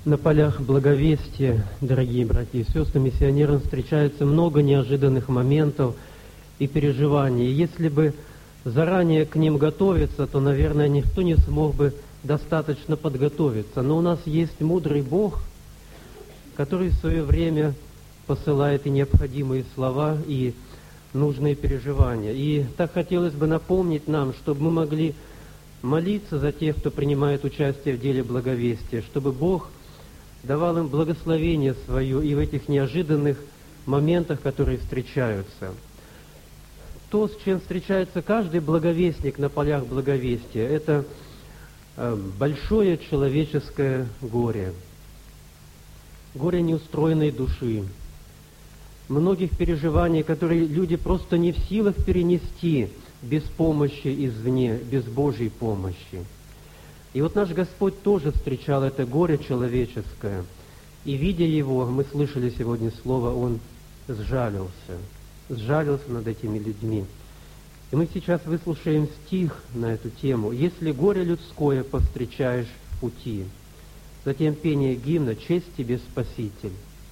На полях благовестия, дорогие братья и сестры, миссионерам встречается много неожиданных моментов и переживаний. И если бы заранее к ним готовиться, то, наверное, никто не смог бы достаточно подготовиться. Но у нас есть мудрый Бог, который в свое время посылает и необходимые слова, и нужные переживания. И так хотелось бы напомнить нам, чтобы мы могли молиться за тех, кто принимает участие в деле благовестия, чтобы Бог давал им благословение свое и в этих неожиданных моментах, которые встречаются. То, с чем встречается каждый благовестник на полях благовестия, это большое человеческое горе. Горе неустроенной души. Многих переживаний, которые люди просто не в силах перенести без помощи извне, без Божьей помощи. И вот наш Господь тоже встречал это горе человеческое. И, видя его, мы слышали сегодня слово, Он сжалился над этими людьми. И мы сейчас выслушаем стих на эту тему. «Если горе людское повстречаешь в пути». Затем пение гимна «Честь тебе, Спаситель».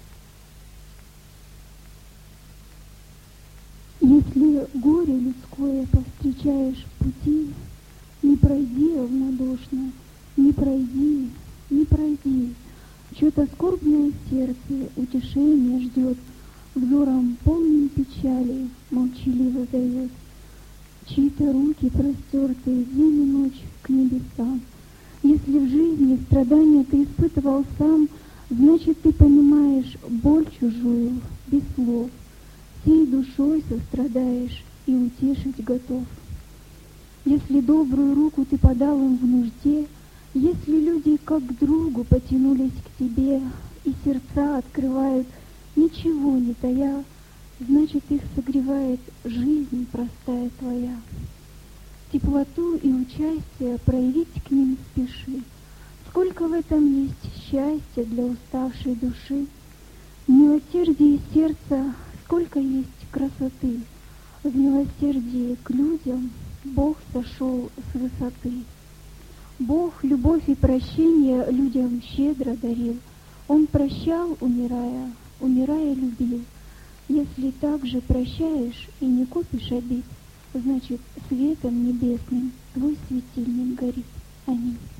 Если горе людское повстречаешь в пути, не пройди равнодушно, не пройди, не пройди. Чье-то скорбное сердце утешение ждет, взором полным печали молчаливо зовет. Чьи-то руки простертые день и ночь к небесам. Если в жизни страдания ты испытывал сам, значит, ты понимаешь боль чужую без слов. Всей душой сострадаешь и утешить готов. Если добрую руку ты подал им в нужде, если люди как к другу потянулись к тебе и сердца открывают, ничего не тая, значит, их согревает жизнь простая твоя. Теплоту и участие проявить к ним спеши. Сколько в этом есть счастья для уставшей души, в милосердии сердца сколько есть красоты. В милосердии к людям Бог сошел с высоты. Бог любовь и прощение людям щедро дарил. Он прощал, умирая, умирая любил. Если также прощаешь и не копишь обид, значит, светом небесным твой светильник горит. Аминь.